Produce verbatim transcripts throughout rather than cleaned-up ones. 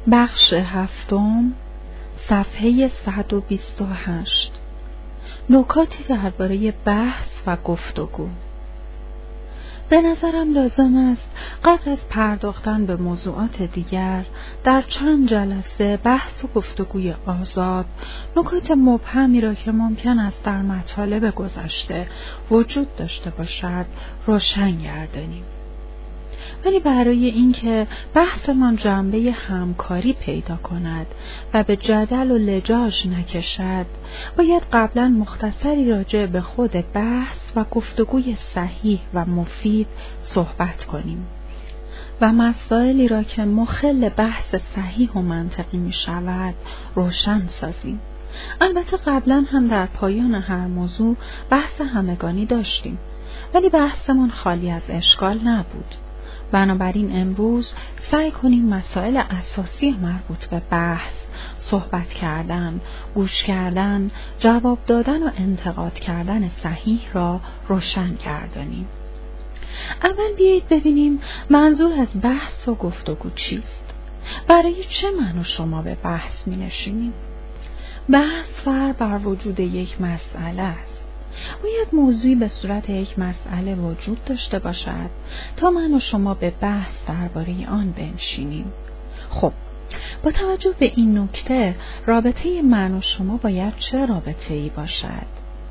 بخش هفتم، صفحه صد و بیست و هشت. نکاتی درباره بحث و گفتگو. به نظرم لازم است قبل از پرداختن به موضوعات دیگر در چند جلسه بحث و گفتگوی آزاد نکات مبهمی را که ممکن است در مطالب گذشته وجود داشته باشد روشن گردانیم. ولی برای اینکه بحثمان جنبه همکاری پیدا کند و به جدل و لجاج نکشد، باید قبلا مختصری راجع به خود بحث و گفتگوی صحیح و مفید صحبت کنیم و مسائلی را که مخل بحث صحیح و منطقی می شود روشن سازیم. البته قبلا هم در پایان هر موضوع بحث همگانی داشتیم، ولی بحثمان خالی از اشکال نبود. بنابراین امروز سعی کنیم مسائل اساسی مربوط به بحث، صحبت کردن، گوش کردن، جواب دادن و انتقاد کردن صحیح را روشن گردانیم. اول بیایید ببینیم منظور از بحث و گفتگو چیست؟ برای چه من و شما به بحث می نشینیم؟ بحث فر بر وجود یک مسئله است. باید موضوعی به صورت یک مسئله وجود داشته باشد تا من و شما به بحث درباره آن بنشینیم. خب، با توجه به این نکته رابطه من و شما باید چه رابطه‌ای باشد؟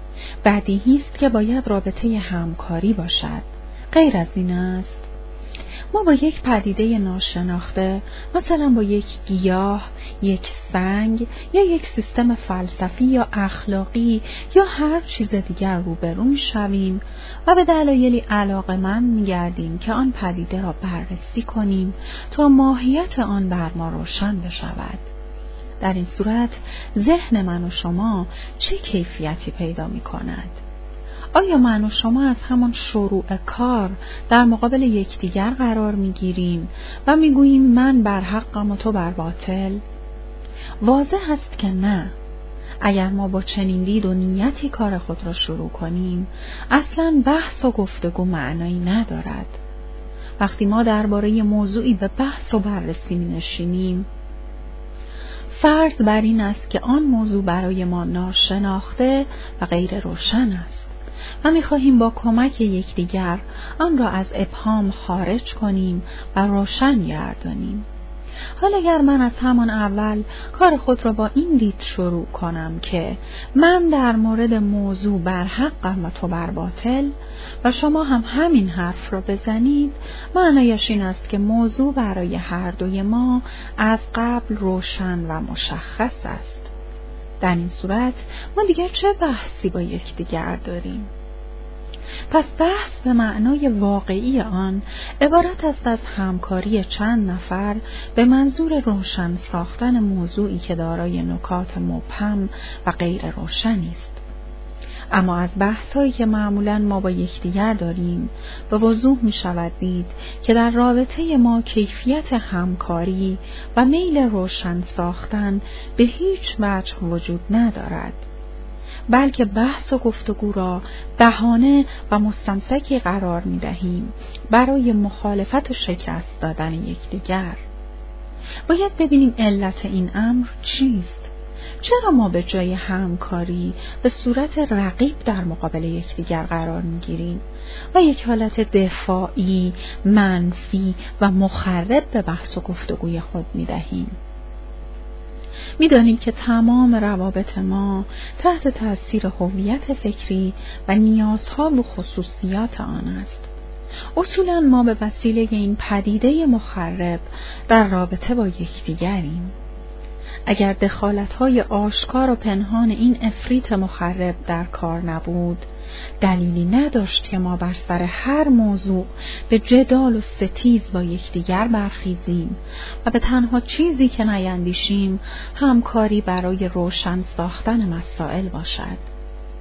بدیهی است که باید رابطه همکاری باشد. غیر از این است؟ ما با یک پدیده ناشناخته، مثلا با یک گیاه، یک سنگ یا یک سیستم فلسفی یا اخلاقی یا هر چیز دیگر روبرو می‌شویم و به دلایلی علاقه‌مند می‌گردیم که آن پدیده را بررسی کنیم تا ماهیت آن بر ما روشن بشود. در این صورت ذهن من و شما چه کیفیتی پیدا می‌کند؟ آیا من و شما از همان شروع کار در مقابل یکدیگر قرار میگیریم و میگوییم من بر حقم و تو بر باطل؟ واضح است که نه. اگر ما با چنین دید و نیتی کار خود را شروع کنیم، اصلاً بحث و گفتگو معنایی ندارد. وقتی ما درباره موضوعی به بحث و بررسی می‌نشینیم، فرض بر این است که آن موضوع برای ما ناشناخته و غیر روشن است و می‌خواهیم با کمک یکدیگر آن را از ابهام خارج کنیم و روشن گردانیم. حالا اگر من از همان اول کار خود را با این دید شروع کنم که من در مورد موضوع بر حقم و تو بر باطل و شما هم همین حرف را بزنید، معنایش این است که موضوع برای هر دوی ما از قبل روشن و مشخص است. در این صورت ما دیگر چه بحثی با یکدیگر داریم؟ پس بحث به معنای واقعی آن عبارت است از همکاری چند نفر به منظور روشن ساختن موضوعی که دارای نکات مبهم و غیر روشنی است. اما از بحث‌هایی که معمولاً ما با یکدیگر داریم به وضوح می شود دید که در رابطه ما کیفیت همکاری و میل روشن ساختن به هیچ وجه وجود ندارد، بلکه بحث و گفتگو را بهانه و مستمسکی قرار می دهیم برای مخالفت و شکست دادن یکدیگر. باید ببینیم علت این امر چیست؟ چرا ما به جای همکاری به صورت رقیب در مقابل یکدیگر قرار می‌گیریم و یک حالت دفاعی، منفی و مخرب به بحث و گفتگوی خود می‌دهیم؟ می‌دانیم که تمام روابط ما تحت تأثیر هویت فکری و نیازها و خصوصیات آن است. اصولاً ما به وسیله این پدیده مخرب در رابطه با یکدیگریم. اگر دخالت‌های آشکار و پنهان این عفریت مخرب در کار نبود، دلیلی نداشت که ما بر سر هر موضوع به جدال و ستیز با یکدیگر برخیزیم و به تنها چیزی که نیندیشیم همکاری برای روشن ساختن مسائل باشد.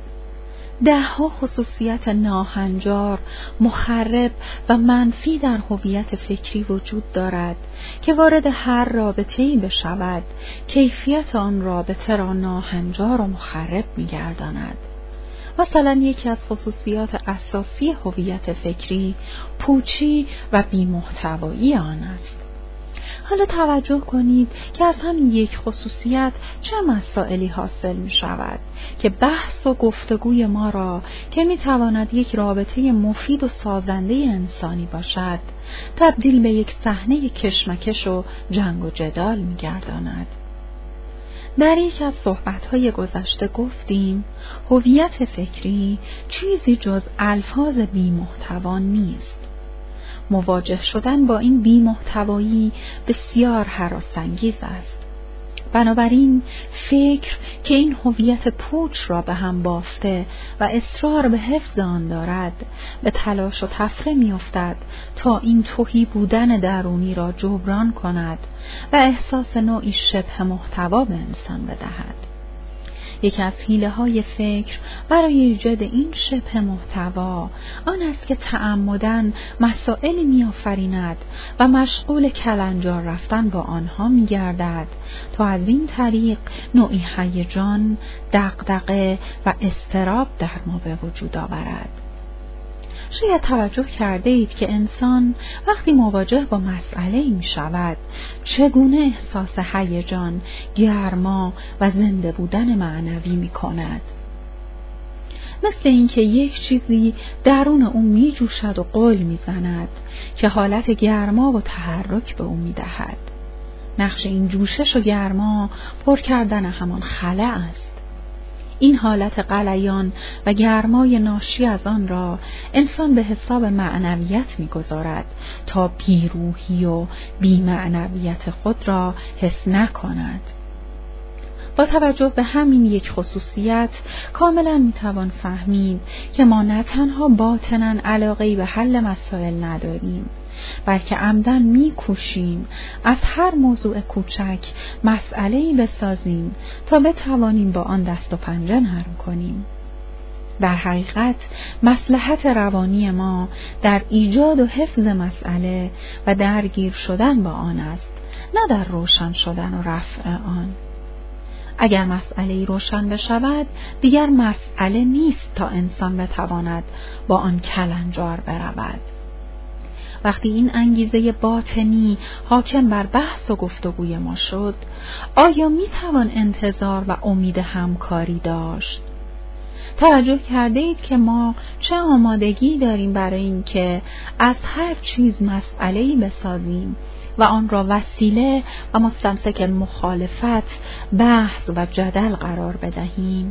ده ها خصوصیت ناهنجار، مخرب و منفی در هویت فکری وجود دارد که وارد هر رابطه‌ای بشود، کیفیت آن رابطه را ناهنجار و مخرب می‌گرداند. مثلا یکی از خصوصیات اساسی هویت فکری پوچی و بی‌محتوایی آن است. حالا توجه کنید که از همین یک خصوصیت چه مسائلی حاصل می شود که بحث و گفتگوی ما را که می تواند یک رابطه مفید و سازنده انسانی باشد تبدیل به یک صحنه کشمکش و جنگ و جدال می گرداند. در یک از صحبت‌های گذشته گفتیم هویت فکری چیزی جز الفاظ بی‌محتوا نیست. مواجه شدن با این بی‌محتوایی بسیار هراس‌انگیز است. بنابراین فکر که این هویت پوچ را به هم بافته و اصرار به حفظ آن دارد به تلاش و تفره می‌افتد تا این تهی بودن درونی را جبران کند و احساس نوعی شبه محتوا به انسان بدهد. یکی از حیله‌های فکر برای ایجاد این شبه محتوا آن است که تعمداً مسائلی می‌آفریند و مشغول کلنجار رفتن با آنها می‌گردد تا از این طریق نوعی هیجان، دغدغه و اضطراب در ما به وجود آورد. شاید توجه کرده اید که انسان وقتی مواجه با مسئله‌ای می شود چگونه احساس هیجان، گرما و زنده بودن معنوی می کند. مثل اینکه یک چیزی درون او می جوشد و قل می زند که حالت گرما و تحرک به او می دهد. نقش این جوشش و گرما پر کردن همان خلأ است. این حالت غلیان و گرمای ناشی از آن را انسان به حساب معنویت می‌گذارد تا بیروحی و بی‌معنویت خود را حس نکند. با توجه به همین یک خصوصیت کاملا میتوان فهمید که ما نه تنها باطناً علاقه‌ای به حل مسائل نداریم، بلکه عمدن میکوشیم از هر موضوع کوچک مسئله‌ای بسازیم تا بتوانیم با آن دست و پنجه نرم کنیم. در حقیقت مصلحت روانی ما در ایجاد و حفظ مسئله و درگیر شدن با آن است، نه در روشن شدن و رفع آن. اگر مسئله‌ای روشن بشود دیگر مسئله نیست تا انسان بتواند با آن کلنجار برود. وقتی این انگیزه باطنی حاکم بر بحث و گفتگوی ما شد، آیا می توان انتظار و امید همکاری داشت؟ توجه کرده اید که ما چه آمادگی داریم برای اینکه از هر چیز مسئله‌ای بسازیم و آن را وسیله و مستمسک مخالفت، بحث و جدل قرار بدهیم؟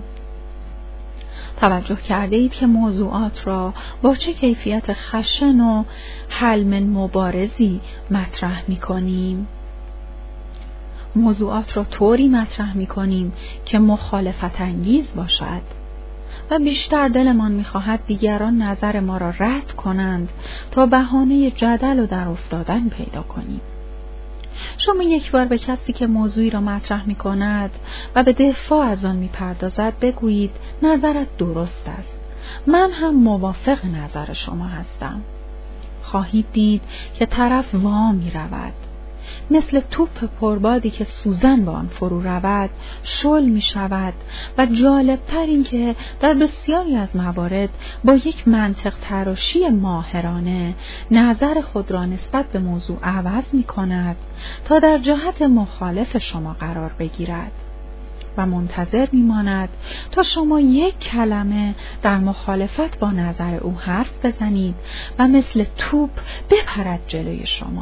توجه کرده اید که موضوعات را با چه کیفیت خشن و حلم مبارزی مطرح می کنیم؟ موضوعات را طوری مطرح می کنیم که مخالفت انگیز باشد و بیشتر دلمان می خواهد دیگران نظر ما را رد کنند تا بهانه جدل و در افتادن پیدا کنیم. شما یک بار به کسی که موضوعی را مطرح می کند و به دفاع از آن می پردازد بگویید نظرت درست است، من هم موافق نظر شما هستم. خواهید دید که طرف وا می رود، مثل توپ پربادی که سوزن با آن فرو رود شل می شود و جالبتر این که در بسیاری از موارد با یک منطق تراشی ماهرانه نظر خود را نسبت به موضوع عوض می کند تا در جهت مخالف شما قرار بگیرد و منتظر می ماند تا شما یک کلمه در مخالفت با نظر او حرف بزنید و مثل توپ بپرد جلوی شما.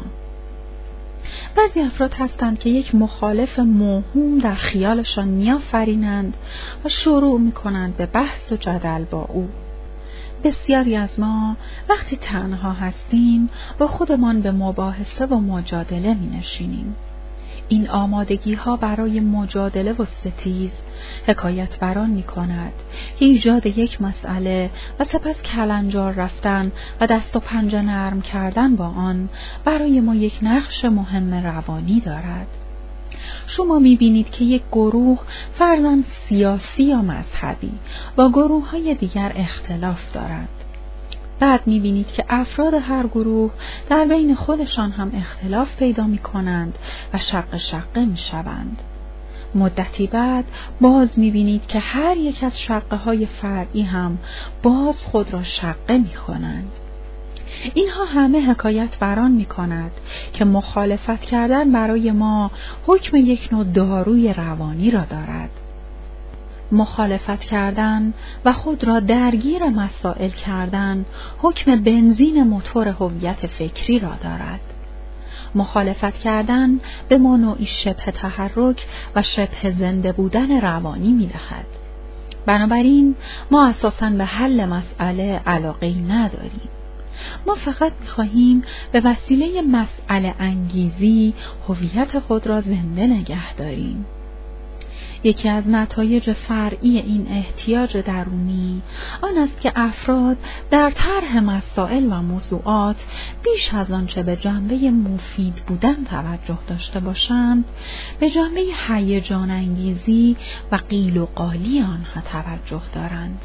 بعضی افراد هستند که یک مخالف موهوم در خیالشان می‌آفرینند و شروع می‌کنند به بحث و جدل با او. بسیاری از ما وقتی تنها هستیم با خودمان به مباحثه و مجادله می‌نشینیم. این آمادگی ها برای مجادله و ستیز حکایت بران می کند که ایجاد یک مسئله و سپس کلنجار رفتن و دست و پنجه نرم کردن با آن برای ما یک نقش مهم روانی دارد. شما می بینید که یک گروه فرضاً سیاسی یا مذهبی با گروه های دیگر اختلاف دارد. بعد می‌بینید که افراد هر گروه در بین خودشان هم اختلاف پیدا می‌کنند و شق شقه می‌شوند. مدتی بعد باز می‌بینید که هر یک از شقه‌های فرعی هم باز خود را شقه می‌کنند. اینها همه حکایت بران می کند که مخالفت کردن برای ما حکم یک نوع داروی روانی را دارد. مخالفت کردن و خود را درگیر مسائل کردن حکم بنزین موتور هویت فکری را دارد. مخالفت کردن به ما نوعی شبه تحرک و شبه زنده بودن روانی می دهد. بنابراین ما اساساً به حل مسئله علاقه‌ای نداریم. ما فقط می‌خواهیم به وسیله مسئله انگیزی هویت خود را زنده نگه داریم. یکی از نتایج فرعی این احتیاج درونی آن است که افراد در طرح مسائل و موضوعات بیش از آنچه به جنبه مفید بودن توجه داشته باشند، به جنبه هیجان انگیزی و قیل و قالی آنها توجه دارند.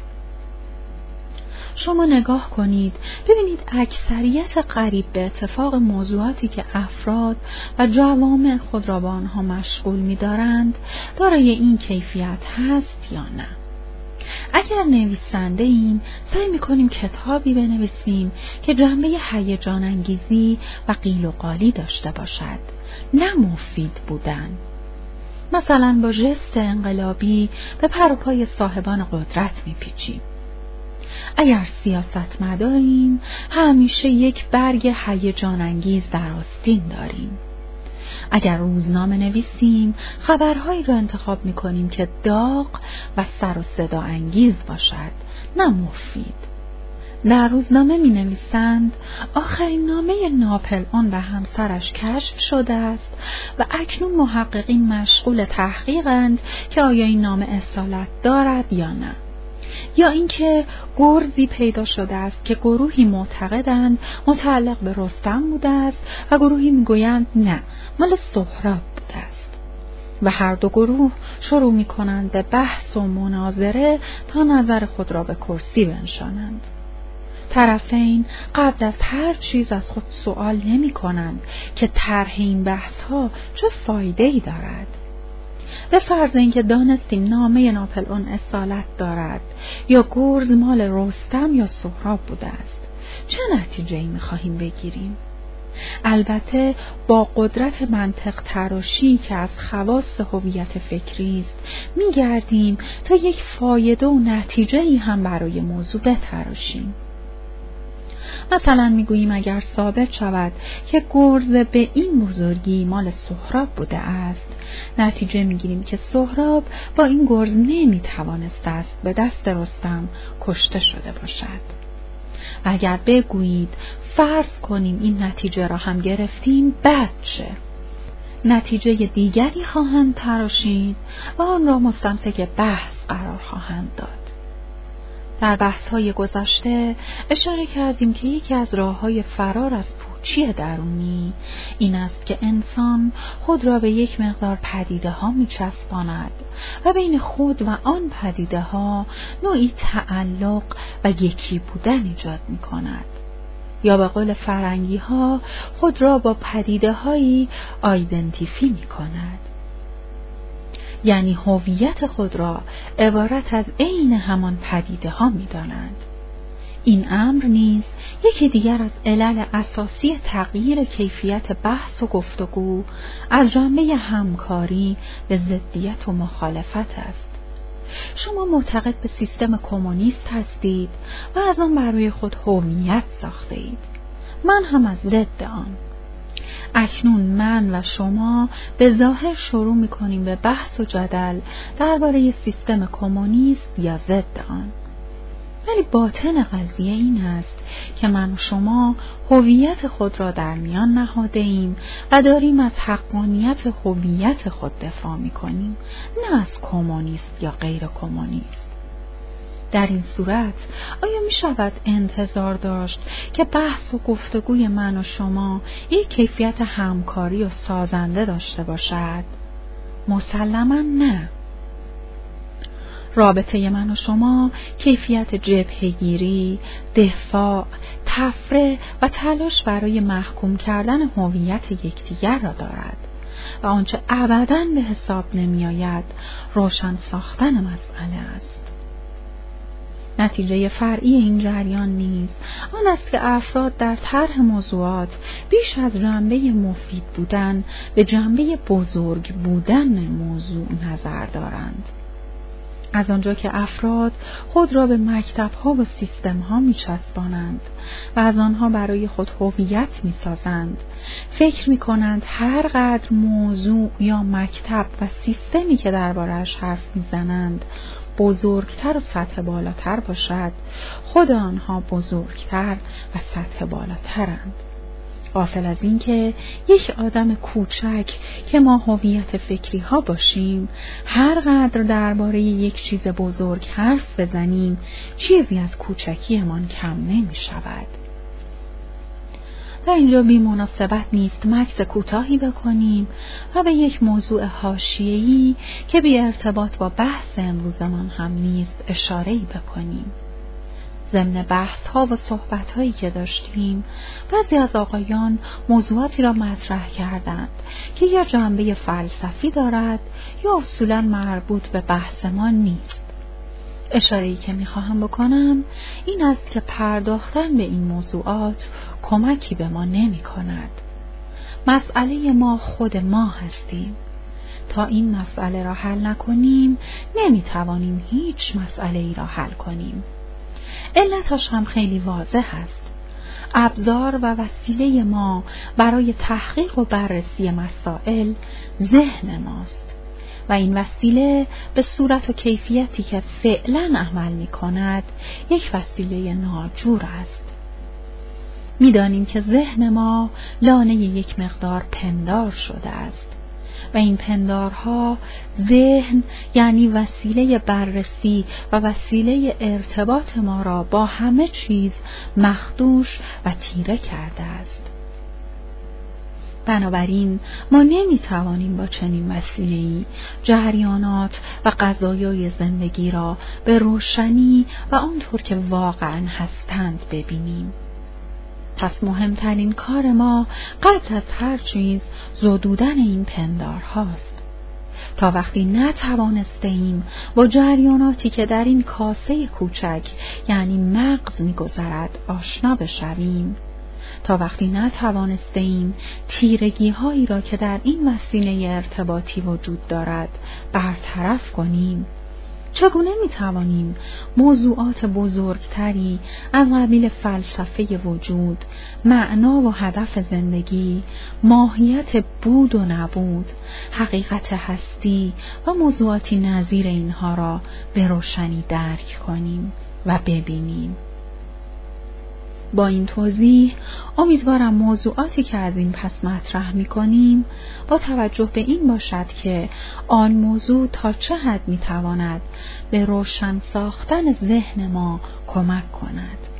شما نگاه کنید ببینید اکثریت قریب به اتفاق موضوعاتی که افراد و جوامع خود را با آنها مشغول می دارند دارای این کیفیت هست یا نه. اگر نویسنده ایم سعی می کنیم کتابی بنویسیم که جنبه هیجان انگیزی و قیل و قالی داشته باشد، نه مفید بودن. مثلا با ژست انقلابی به پر و پای صاحبان قدرت می پیچیم. اگر سیاست مداریم همیشه یک برگ هیجان انگیز در آستین داریم. اگر روزنامه نویسیم خبرهایی را انتخاب می کنیم که داغ و سر و صدا انگیز باشد، نه مفید. در روزنامه می نویسند آخرین نامه ناپلئون و همسرش کشف شده است و اکنون محققین مشغول تحقیقند که آیا این نامه اصالت دارد یا نه. یا اینکه گرزی پیدا شده است که گروهی معتقدند متعلق به رستم بوده است و گروهی میگویند نه، مال سهراب بوده است و هر دو گروه شروع میکنند به بحث و مناظره تا نظر خود را به کرسی بنشانند. طرفین قبل از هر چیز از خود سوال نمی کنند که طرح این بحث ها چه فایده ای دارد. به فرض اینکه دانستیم نامه ناپلئون اصالت دارد یا گرز مال رستم یا سهراب بوده است، چه نتیجه ای می‌خواهیم بگیریم؟ البته با قدرت منطق تراشی که از خواص هویت فکری است می‌گردیم تا یک فایده و نتیجه ای هم برای موضوع بتراشیم. مثلا میگوییم اگر ثابت شود که گرز به این بزرگی مال سهراب بوده است، نتیجه میگیریم که سهراب با این گرز نمیتوانسته است به دست رستم کشته شده باشد. و اگر بگویید فرض کنیم این نتیجه را هم گرفتیم، بد چه؟ نتیجه دیگری خواهند تراشید و آن را مستمسک بحث قرار خواهند داد. در بحث‌های گذشته اشاره کردیم که یکی از راه‌های فرار از پوچی درونی این است که انسان خود را به یک مقدار پدیده‌ها می‌چسباند و بین خود و آن پدیده‌ها نوعی تعلق و یکی بودن ایجاد می‌کند، یا به قول فرنگی‌ها خود را با پدیده‌هایی آیدنتیفی می‌کند. یعنی هویت خود را عبارت از عین همان پدیده ها می دانند. این امر نیز یکی دیگر از علل اساسی تغییر کیفیت بحث و گفتگو از جنبه همکاری به ضدیت و مخالفت است. شما معتقد به سیستم کمونیست هستید و از آن برای خود هویت ساخته اید. من هم از ضد آن. اکنون من و شما به ظاهر شروع می‌کنیم به بحث و جدل درباره سیستم کمونیست یا ضد آن. ولی باطن قضیه این است که من و شما هویت خود را در میان نهاده ایم و داریم از حقانیت هویت خود دفاع می‌کنیم، نه از کمونیست یا غیر کمونیست. در این صورت آیا می شود انتظار داشت که بحث و گفتگوی من و شما یک کیفیت همکاری و سازنده داشته باشد؟ مسلماً نه. رابطه من و شما کیفیت جبهه‌گیری، دفاع، تفره و تلاش برای محکوم کردن هویت یکدیگر را دارد و آنچه ابداً به حساب نمی آید روشن ساختن مسئله است. نتیجه فرعی این جریان نیز آن است که افراد در طرح موضوعات بیش از جنبه مفید بودن به جنبه بزرگ بودن موضوع نظر دارند. از آنجا که افراد خود را به مکتب‌ها و سیستم‌ها می‌چسبانند و از آنها برای خود هویت می‌سازند، فکر می‌کنند هر قدر موضوع یا مکتب و سیستمی که درباره‌اش حرف می‌زنند بزرگتر و سطح بالاتر باشد، خود آنها بزرگتر و سطح بالاترند. غافل از این که یک آدم کوچک که ما هویت فکری ها باشیم، هر قدر درباره یک چیز بزرگ حرف بزنیم چیزی از کوچکیمان کم نمی شود. در اینجا بی مناسبت نیست مکث کوتاهی بکنیم و به یک موضوع حاشیه‌ای که بی ارتباط با بحث امروزمان هم نیست اشاره‌ای بکنیم. ضمن بحث ها و صحبت هایی که داشتیم، بعضی از آقایان موضوعاتی را مطرح کردند که یا جنبه فلسفی دارد یا اصولا مربوط به بحث ما نیست. اشاره‌ای که میخواهم بکنم این است که پرداختن به این موضوعات کمکی به ما نمی کند. مسئله ما خود ما هستیم. تا این مسئله را حل نکنیم نمیتوانیم هیچ مسئله ای را حل کنیم. علتش هم خیلی واضح است. ابزار و وسیله ما برای تحقیق و بررسی مسائل ذهن ماست و این وسیله به صورت و کیفیتی که فعلا عمل می کند یک وسیله ناجور است. می دانیم که ذهن ما لانه یک مقدار پندار شده است و این پندارها ذهن یعنی وسیله بررسی و وسیله ارتباط ما را با همه چیز مخدوش و تیره کرده است. بنابراین ما نمی توانیم با چنین وسیله‌ای جریانات و قضایای زندگی را به روشنی و آنطور که واقعاً هستند ببینیم. پس مهمترین کار ما قبل از هر چیز زدودن این پندار هاست. تا وقتی نتوانسته ایم با جریاناتی که در این کاسه کوچک یعنی مغز می‌گذرد آشنا بشویم، تا وقتی نتوانسته ایم تیرگی هایی را که در این وسیله ارتباطی وجود دارد برطرف کنیم، چگونه میتوانیم موضوعات بزرگتری از قبیل فلسفه وجود، معنا و هدف زندگی، ماهیت بود و نبود، حقیقت هستی و موضوعاتی نظیر اینها را به روشنی درک کنیم و ببینیم؟ با این توضیح امیدوارم موضوعاتی که از این پس مطرح می کنیم با توجه به این باشد که آن موضوع تا چه حد می تواند به روشن ساختن ذهن ما کمک کند.